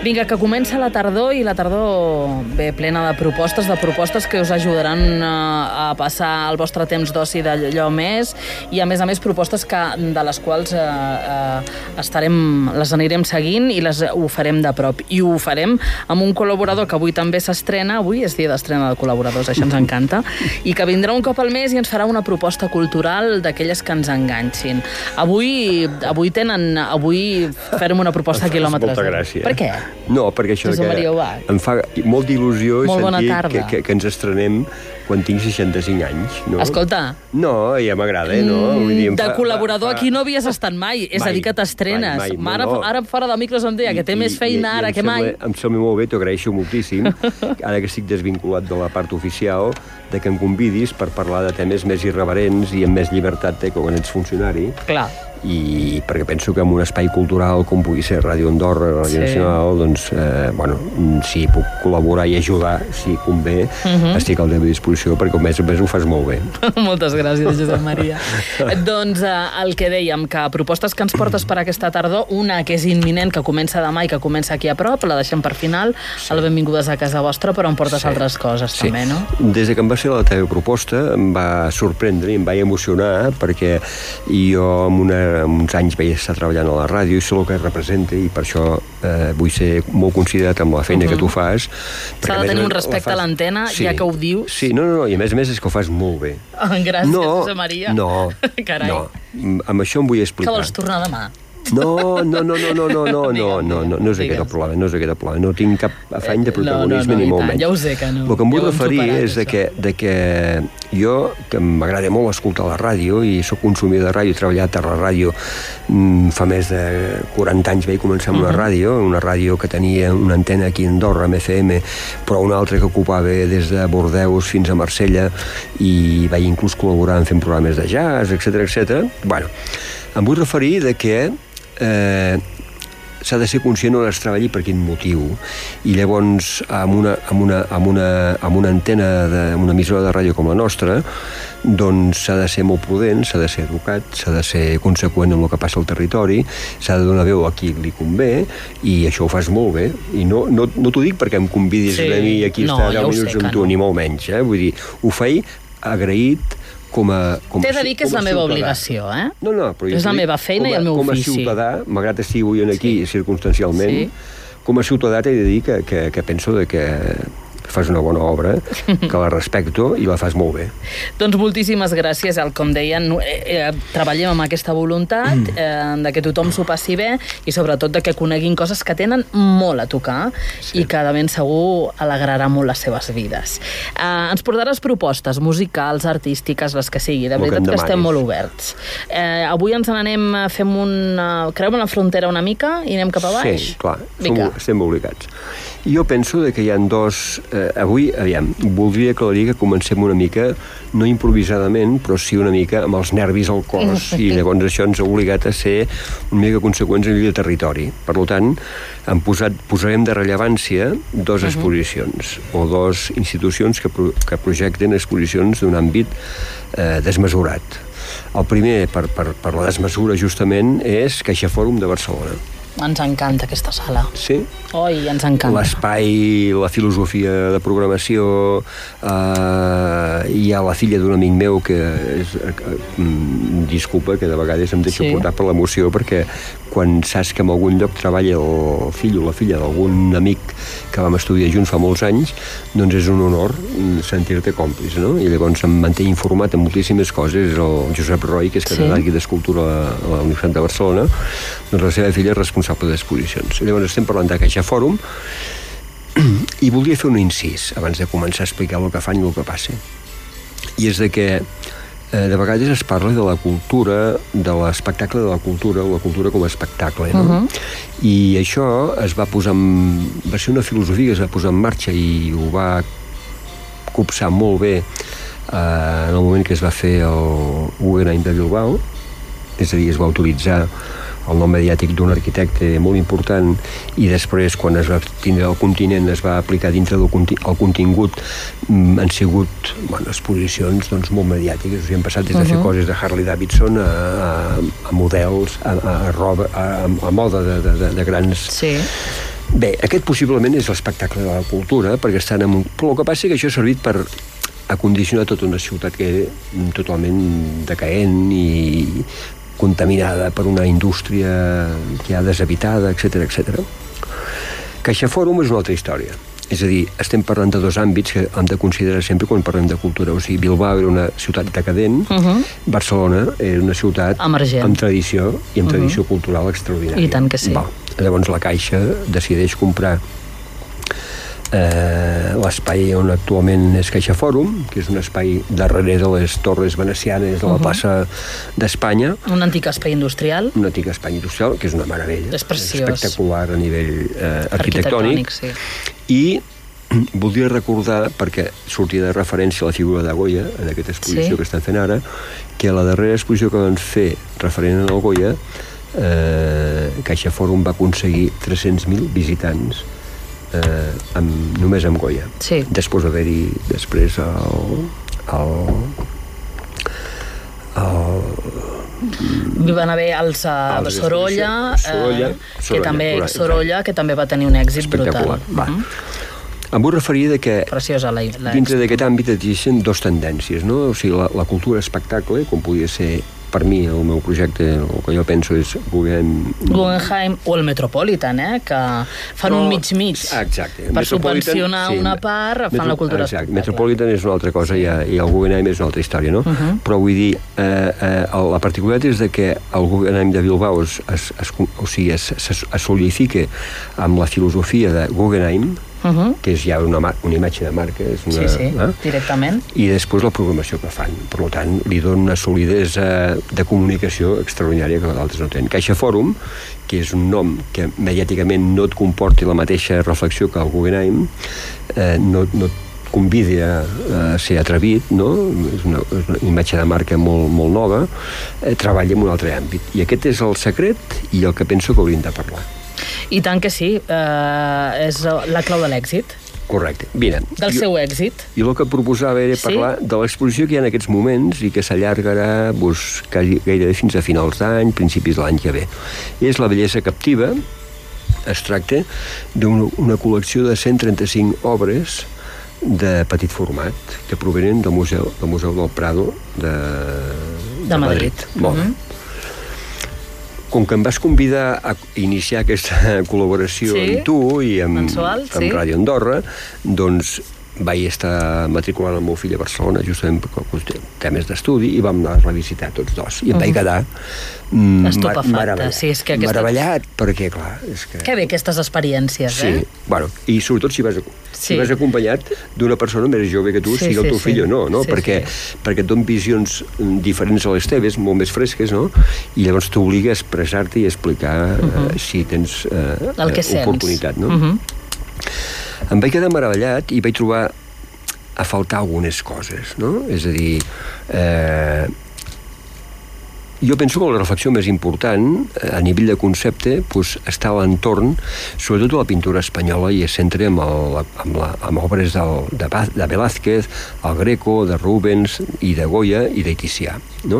Vinga, que comença la tardor i la tardor ve plena de propostes que us ajudaran a passar el vostre temps d'oci d'allò més i a més propostes de les quals les anirem seguint i ho farem de prop. I ho farem amb un col·laborador que avui també s'estrena, avui és dia d'estrena de col·laboradors, això ens encanta, i que vindrà un cop al mes i ens farà una proposta cultural d'aquelles que ens enganxin. Avui farem una proposta a quilòmetres. Molta gràcia. Per què? No, perquè això em fa molta il·lusió sentir que ens estrenem quan tinc 65 anys. No? Escolta. No, ja m'agrada, no? De col·laborador aquí no havies estat mai, és a dir, que t'estrenes. Ara fora de micros em deia que té més feina ara que mai. Em sembla molt bé, t'ho agraeixo moltíssim, ara que estic desvinculat de la part oficial, de que em convidis per parlar de temes més irreverents i amb més llibertat que quan ets funcionari. Clar. I perquè penso que en un espai cultural com pugui ser Ràdio Andorra, Ràdio Nacional, doncs, si puc col·laborar i ajudar, si convé, estic a la teva disposició, perquè a més ho fas molt bé. Moltes gràcies, Josep Maria. Doncs el que dèiem, que propostes que ens portes per aquesta tardor, una que és imminent, que comença demà i que comença aquí a prop, la deixem per final, el benvingudes a casa vostra, però em portes altres coses també, no? Des que em va ser la teva proposta em va sorprendre i em va emocionar, perquè jo uns anys vaig estar treballant a la ràdio i sé el que representa i per això vull ser molt considerat amb la feina que tu fas. S'ha de tenir un respecte a l'antena, ja que ho dius. Sí, no, i a més és que ho fas molt bé. Gràcies, Josep Maria. No, amb això em vull explicar. Que vols tornar demà? No és aquest el problema, no tinc cap afany de protagonisme ni molt menys. Ja ho sé que no. El que em vull referir és que jo, que m'agrada molt escoltar la ràdio i soc consumidor de ràdio, he treballat a la ràdio fa més de 40 anys, vaig començar amb una ràdio que tenia una antena aquí a Andorra, amb FM, però una altra que ocupava des de Bordeus fins a Marsella i vaig inclús col·laborar en fent programes de jazz, etc. Bueno, em vull referir de que s'ha de ser conscient on es treballi per quin motiu i llavors amb una antena una emissora de ràdio com la nostra doncs s'ha de ser molt prudent, s'ha de ser educat, s'ha de ser conseqüent amb el que passa al territori, s'ha de donar veu a qui li convé i això ho fas molt bé i no t'ho dic perquè em convidis a mi aquí estar 10 minuts amb tu, ni molt menys, vull dir, ho faig agraït. T'he de dir que és la meva obligació, No, però és la meva feina i el meu ofici. Com a ciutadà, malgrat estigui avui aquí circumstancialment, com a ciutadà t'he de dir que penso que fas una bona obra, que la respecto i la fas molt bé. Doncs moltíssimes gràcies. Com deien, treballem amb aquesta voluntat de que tothom s'ho passi bé i sobretot de que coneguin coses que tenen molt a tocar i que de ben segur alegrarà molt les seves vides. Ens portaràs propostes musicals, artístiques, les que sigui. De veritat que estem molt oberts. Avui ens n'anem, creuem la frontera una mica i anem cap a baix? Sí, clar, estem obligats. Jo penso que hi ha dos... Avui, voldria aclarir que comencem una mica, no improvisadament, però sí una mica amb els nervis al cos, i llavors això ens ha obligat a ser una mica conseqüents a nivell de territori. Per tant, posarem de rellevància dues exposicions, o dues institucions que projecten exposicions d'un àmbit desmesurat. El primer, per la desmesura, justament, és CaixaForum de Barcelona. Ens encanta aquesta sala. Sí? Oi, ens encanta. L'espai, la filosofia de programació, hi ha la filla d'un amic meu que disculpa, que de vegades em deixo portar per l'emoció, perquè quan saps que en algun lloc treballa el fill o la filla d'algun amic que vam estudiar junts fa molts anys, doncs és un honor sentir-te còmplice, no? I llavors em manté informat en moltíssimes coses. És el Josep Roy, que és catedràtic d'Escultura a la Universitat de Barcelona, doncs la seva filla és responsable d'exposicions. Llavors estem parlant de CaixaForum i voldria fer un incís abans de començar a explicar el que fan i el que passa. I és de que de vegades es parla de la cultura, de l'espectacle de la cultura com a espectacle, no? I això va ser una filosofia que es va posar en marxa i ho va copsar molt bé en el moment que es va fer el Guggenheim de Bilbao, és a dir, es va utilitzar el nom mediàtic d'un arquitecte molt important, i després, quan es va tindre el continent, es va aplicar dintre del contingut. Han sigut exposicions molt mediàtiques. O sigui, han passat des de fer coses de Harley Davidson a models, a roba, a moda de grans Bé, aquest possiblement és l'espectacle de la cultura, perquè estan en un... Però el que passa és que això ha servit per acondicionar tota una ciutat que era totalment decaent i contaminada per una indústria ja deshabitada, etc etc. CaixaForum és una altra història. És a dir, estem parlant de dos àmbits que hem de considerar sempre quan parlem de cultura. O sigui, Bilbao era una ciutat decadent, Barcelona era una ciutat emergent, amb tradició i amb tradició cultural extraordinària. I tant que sí. Llavors la Caixa decideix comprar l'espai on actualment és CaixaForum, que és un espai darrere de les torres venecianes de la plaça d'Espanya. Un antic espai industrial. Un antic espai industrial, que és una meravella. És preciós. Espectacular a nivell arquitectònic. Sí. I voldria recordar, perquè sortia de referència a la figura de Goya, en aquesta exposició que estan fent ara, que a la darrera exposició que van fer referent al Goya, CaixaForum va aconseguir 300.000 visitants només amb Goya. Sí. Després d'haver-hi van haver els de Sorolla, que també va tenir un èxit brutal. Em vull referir que preciosa dintre d'aquest àmbit existeixen dues tendències, no? O sigui, la cultura espectacle, com podia ser per mi, el meu projecte, el que jo penso és Guggenheim o el Metropolitan, que fan un mig-mig. Exacte. Per subvencionar una part, fan la cultura espectacle. Metropolitan és una altra cosa i el Guggenheim és una altra història, no? Però vull dir, la particularitat és que el Guggenheim de Bilbao es solidifica amb la filosofia de Guggenheim, que és ja una imatge de marca. Directament. I després la programació que fan. Per tant, li dona una solidesa de comunicació extraordinària que d'altres no tenen. CaixaForum, que és un nom que mediàticament no et comporti la mateixa reflexió que el Guggenheim, no et convidi a ser atrevit, no? És una imatge de marca molt nova, treballa en un altre àmbit. I aquest és el secret i el que penso que hauríem de parlar. I tant que sí, és la clau de l'èxit. Correcte. Mira, del seu èxit. I el que proposava era parlar de l'exposició que hi ha en aquests moments i que s'allargarà gairebé fins a finals d'any, principis de l'any que ve. És La bellesa captiva. Es tracta d'una col·lecció de 135 obres de petit format que provenen del Museu del Prado de Madrid. Molt bé. Com que em vas convidar a iniciar aquesta col·laboració amb tu i amb Ràdio Andorra, doncs vaig estar matriculant el meu fill a Barcelona justament per temes d'estudi i vam anar a visitar tots dos. I em vaig quedar meravellat, perquè, clar... Que bé, aquestes experiències, Sí, bueno, i sobretot si vas acompanyat d'una persona més jove que tu, sigui el teu fill o no? Perquè et donen visions diferents a les teves, molt més fresques, no? I llavors t'obliga a expressar-te i a explicar si tens oportunitat, no? Em vaig quedar meravellat i vaig trobar a faltar algunes coses, no? És a dir, jo penso que la reflexió més important a nivell de concepte està a l'entorn, sobretot de la pintura espanyola, i es centra amb obres de Velázquez, el Greco, de Rubens i de Goya i de Ticià, no?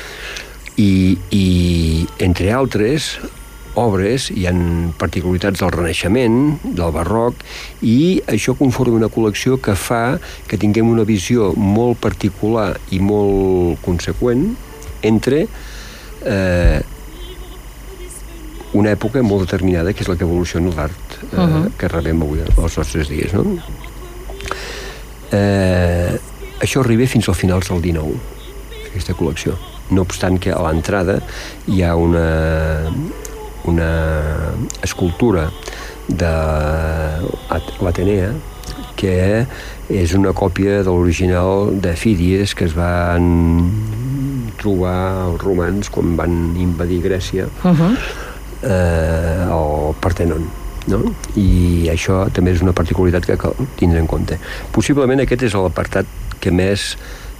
I entre altres obres, hi ha particularitats del Renaixement, del Barroc, i això conforma una col·lecció que fa que tinguem una visió molt particular i molt conseqüent entre una època molt determinada, que és la que evoluciona l'art que rebem avui als nostres dies, no? Això arriba fins als finals del XIX, aquesta col·lecció. No obstant que a l'entrada hi ha una escultura de l'Atenea que és una còpia de l'original de Fídies que es van trobar els romans quan van invadir Grècia al Partenon, no? I això també és una particularitat que cal tindre en compte. Possiblement aquest és l'apartat que més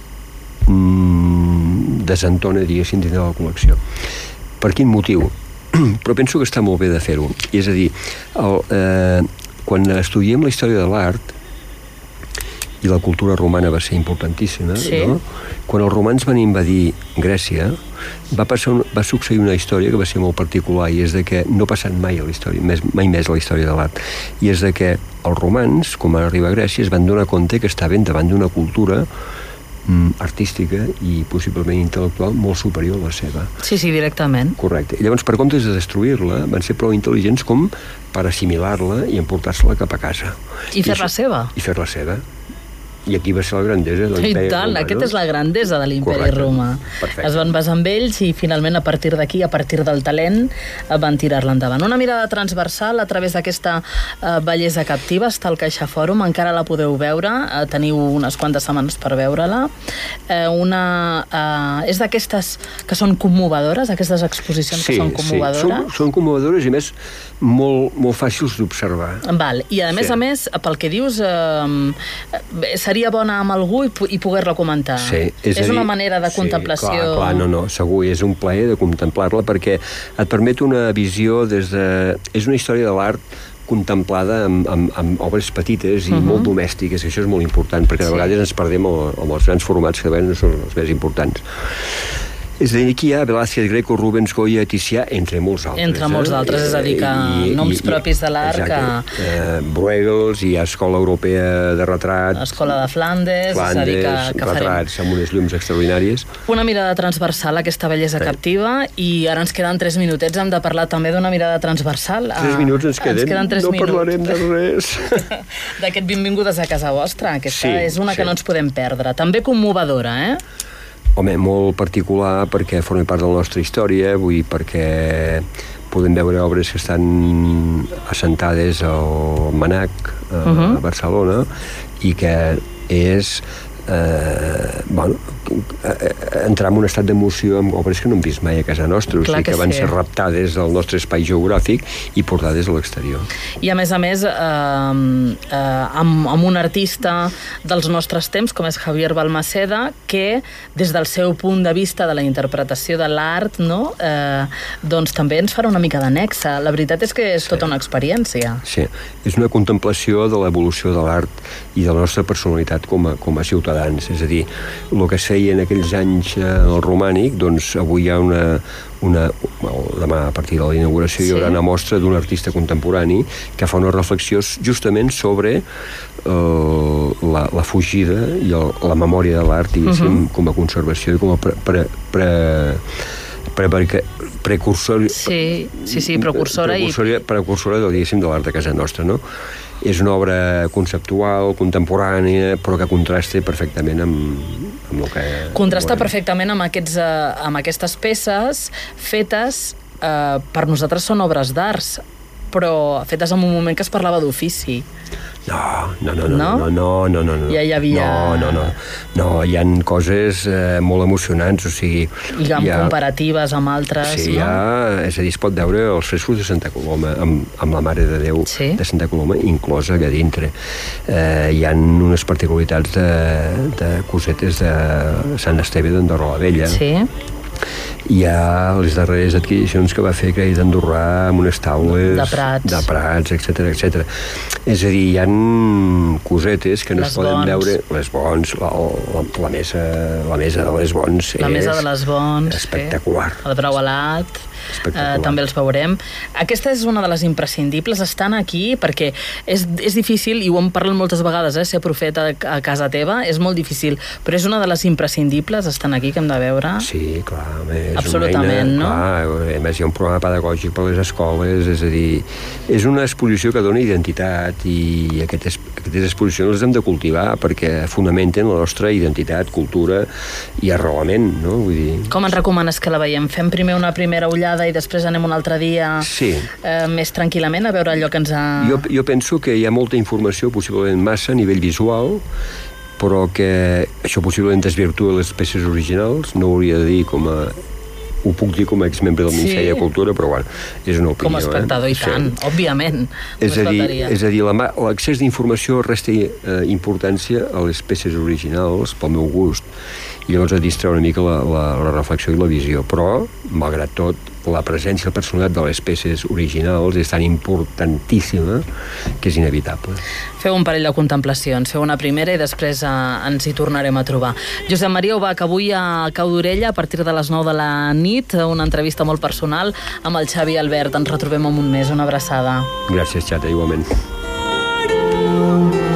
desentona, diguéssim, dins de la col·lecció. Per quin motiu? Però penso que està molt bé de fer-ho. És a dir, quan estudiem la història de l'art, i la cultura romana va ser importantíssima, sí. No? Quan els romans van invadir Grècia, va succeir una història que va ser molt particular, i és de que no ha passat mai a la història, mai més a la història de l'art, i és de que els romans, quan van arribar a Grècia, es van donar compte que estaven davant d'una cultura artística i possiblement intel·lectual molt superior a la seva. Sí, directament. Correcte. I llavors, per comptes de destruir-la, van ser prou intel·ligents com per assimilar-la i emportar-se-la cap a casa. I fer-la seva. I fer-la seva. I aquí va ser la grandesa de l'imperi romà. Aquesta és la grandesa de l'imperi romà. Perfecte. Es van basar en ells i finalment a partir d'aquí, a partir del talent, van tirar-la endavant. Una mirada transversal a través d'aquesta bellesa captiva està al Caixa Fòrum, encara la podeu veure, teniu unes quantes setmanes per veure-la. És d'aquestes que són commovedores, aquestes exposicions que són commovedores? Sí, són commovedores i més molt fàcils d'observar. Val. I a més, pel que dius, seria bona amb algú i poder-la comentar. Sí, és una manera de contemplació... Sí, clar, no, segur, és un plaer de contemplar-la perquè et permet una visió des de... És una història de l'art contemplada amb obres petites i molt domèstiques, que això és molt important, perquè de vegades ens perdem amb els grans formats que de vegades no són els més importants. És a dir, aquí hi ha Velázquez, Greco, Rubens, Goya, Ticià, entre molts altres. Entre molts altres, és a dir, que noms propis de l'art que... Bruegels, hi ha Escola Europea de Retrat... Escola de Flandes, és a dir, que retrats amb unes llums extraordinàries. Una mirada transversal a aquesta bellesa captiva, i ara ens queden 3 minutets, hem de parlar també d'una mirada transversal. 3 minuts ens queden, no parlarem de res. D'aquest Benvingudes a casa vostra, aquesta és una que no ens podem perdre. També commovedora, Home, molt particular perquè forma part de la nostra història, vull dir, perquè podem veure obres que estan assentades al Mnac, a Barcelona, i que és entrar en un estat d'emoció amb obres que no hem vist mai a casa nostra, o sigui que van ser raptades del nostre espai geogràfic i portades a l'exterior. I a més, amb un artista dels nostres temps, com és Javier Balmaceda, que des del seu punt de vista de la interpretació de l'art, doncs també ens farà una mica d'annexa. La veritat és que és tota una experiència. Sí, és una contemplació de l'evolució de l'art i de la nostra personalitat com a ciutadans. És a dir, el que es feia en aquells anys al romànic, doncs avui hi ha demà a partir de la inauguració hi haurà una mostra d'un artista contemporani que fa una reflexió justament sobre la fugida i la memòria de l'art, diguéssim, com a conservació i com a precursora de l'art de casa nostra, no? És una obra conceptual, contemporània, però que contrasta perfectament amb el que... Contrasta perfectament amb aquestes peces fetes, per nosaltres són obres d'arts, però fetes en un moment que es parlava d'ofici. No. Ja hi havia... No, hi ha coses molt emocionants, o sigui... I amb comparatives amb altres, sí, no? És a dir, es pot veure els frescos de Santa Coloma, amb la Mare de Déu de Santa Coloma, inclosa allà dintre. Hi ha unes particularitats de cosetes de Sant Esteve d'Andorra la Vella. Sí. Hi ha les darreres adquisicions que va fer Crèdit d'Andorrà amb unes taules de Prats, etc. És a dir, hi ha cosetes que no es poden veure. Les Bons, la mesa de les Bons la mesa de les Bons, espectacular. El Braualat, també els veurem. Aquesta és una de les imprescindibles, estan aquí perquè és difícil, i ho hem parlat moltes vegades, ser profeta a casa teva és molt difícil, però és una de les imprescindibles, estan aquí, que hem de veure. Sí, clar, és absolutament, no? Clar, a més hi ha un programa pedagògic per a les escoles, és a dir, és una exposició que dona identitat, i aquestes exposicions les hem de cultivar perquè fonamenten la nostra identitat, cultura i arrelament, no? Vull dir... Com ens recomanes que la veiem? Fem primer una primera ullada i després anem un altre dia més tranquil·lament a veure allò que ens ha... Jo penso que hi ha molta informació, possiblement massa, a nivell visual, però que això possiblement desvirtua les peces originals, no ho hauria de dir ho puc dir com a exmembre del Ministeri de Cultura, però bueno, és una opinió. Com a espectador, i tant, òbviament. És a dir, l'accés d'informació resta importància a les peces originals, pel meu gust, i llavors a distreure una mica la reflexió i la visió, però, malgrat tot, la presència, la personalitat de les peces originals és tan importantíssima que és inevitable. Feu un parell de contemplacions, feu una primera i després ens hi tornarem a trobar. Josep Maria Ubach, avui a Cau d'Orella, a partir de les 9 de la nit, una entrevista molt personal amb el Xavi Albert. Ens retrobem en un mes. Una abraçada. Gràcies, Xata, igualment.